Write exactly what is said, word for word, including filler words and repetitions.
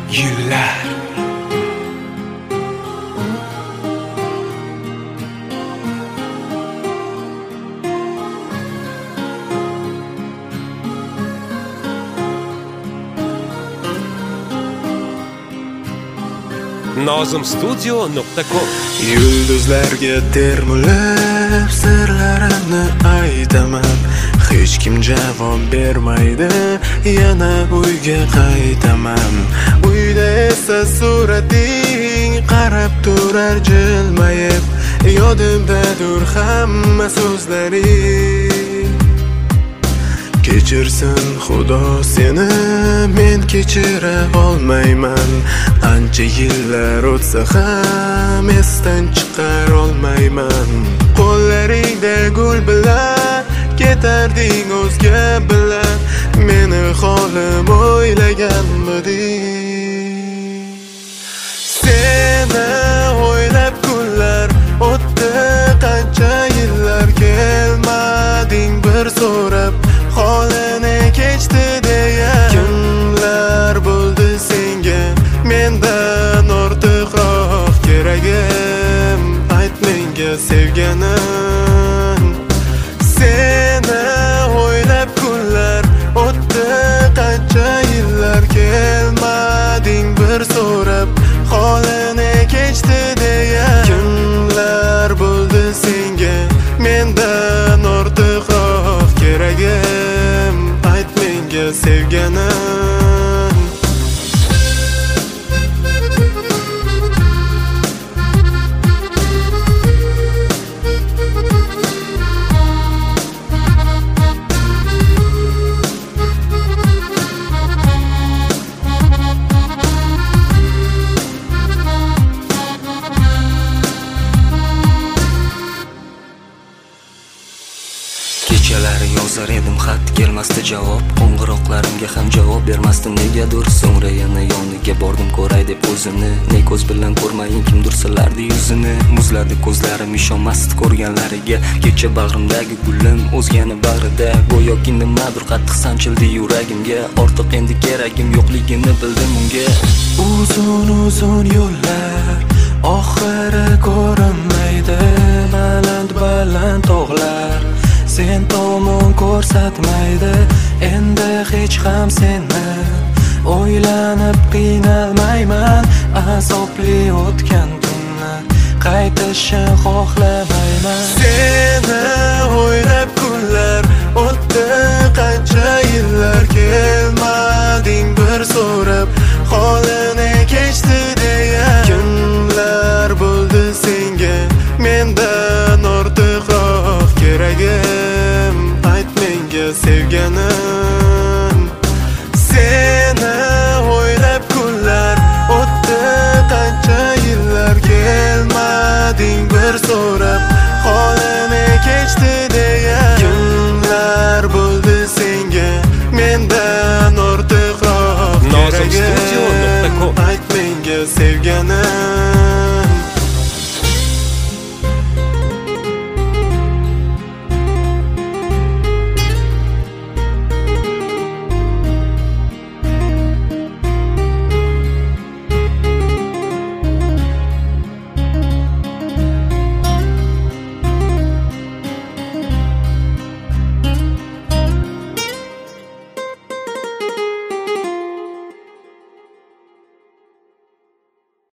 yillar. nozim studio nuqta com. Yulduzlarga termulib sirlarimni aytaman, hech kim javob bermaydi, yana uyga qaytaman. Uyda esa surating qarab turar jilmayib, yodimdadir hamma so'zlaring. Kechirsin Xudo seni, men kechira olmayman. Ancha yillar o'tsa ham esdan chiqar olmayman. Qo'llaringda gul bilan ketarding o'zga bilan, meni holim o'ylaganmiding? Seni o'ylab kunlar o'tdi, qancha yillar kelmading bir so'rab, holini kechdi deya. Kimlar bo'ldi senga mendan ortiqroq keragim? Ayt menga sevganim. Seni o'ylab kunlar o'tdi, qancha yillar kelmading bir so'rab, holini kechdi deya. Kimlar bo'ldi senga mendan ortiqroq keragim? Ayt menga sevganim. Kechalari yozar edim xat, kelmasdi javob. Qo'ng'iroqlarimga ham javob bermasdi negadir. So'ngra yana yoniga bordim ko'ray deb o'zini. Ne ko'z bilan ko'rmayin kimdir silardi yuzini. Muzladi ko'zlarim ishonmasdi ko'rganlariga. Kecha bag'rimdagi gulim o'zgani bag'rida. Go'yoki nimadir qattiq sanchildi yuragimga. Ortiq endi keragim yo'qligini bildim unga. Uzun uzun yo'llar oxiri ko'rinmaydi, baland baland tog'lar sen tomon ko'rsatmaydi. Endi hech ham seni o'ylanib qiynalmayman. Azobli o'tgan tunlar qaytishni xohlamayman. Seni o'ylab kunlar o'tdi, qancha yillar kelmading bir so'rab,